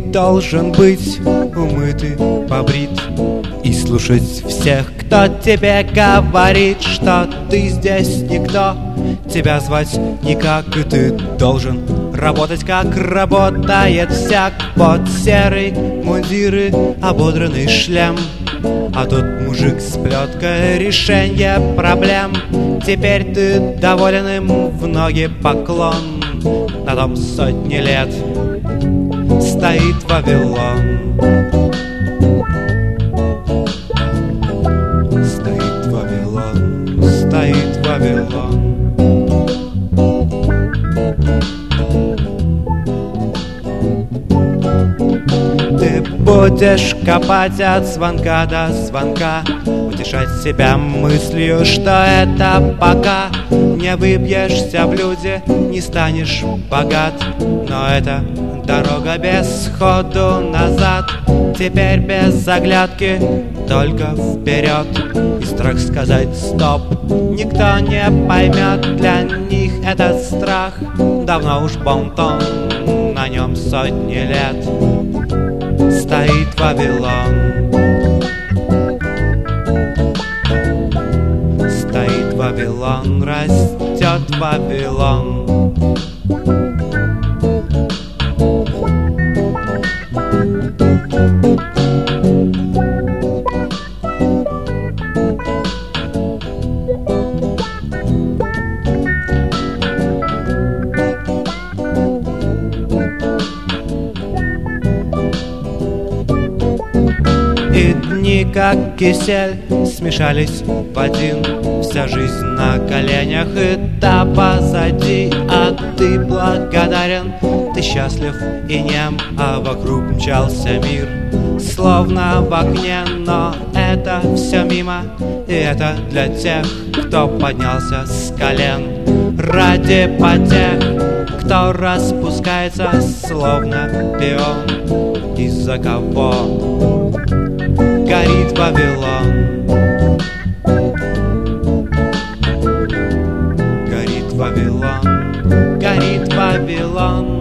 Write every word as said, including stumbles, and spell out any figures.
должен быть умытый, побрит и слушать всех, кто тебе говорит, что ты здесь никто, тебя звать никак, и ты должен работать, как работает всяк. Под серый мундир и ободранный шлем, а тот мужик с плеткой решенье проблем. Теперь ты доволен им, в ноги поклон. На том сотни лет стоит Вавилон. Стоит Вавилон, стоит Вавилон. Ты будешь копать от звонка до звонка, утешать себя мыслью, что это пока. Не выбьешься в люди, не станешь богат, но это дорога без ходу назад. Теперь без оглядки, только вперед, и страх сказать стоп никто не поймет. Для них этот страх давно уж бон-тон, на нем сотни лет стоит Вавилон. Стоит Вавилон, растет Вавилон. И дни, как кисель, смешались в один. Вся жизнь на коленях, и та позади. А ты благодарен, ты счастлив и нем, а вокруг мчался мир, словно в окне. Но это все мимо, и это для тех, кто поднялся с колен. Ради потех, кто распускается, словно пион, из-за кого горит Вавилон. Горит Вавилон, горит Вавилон.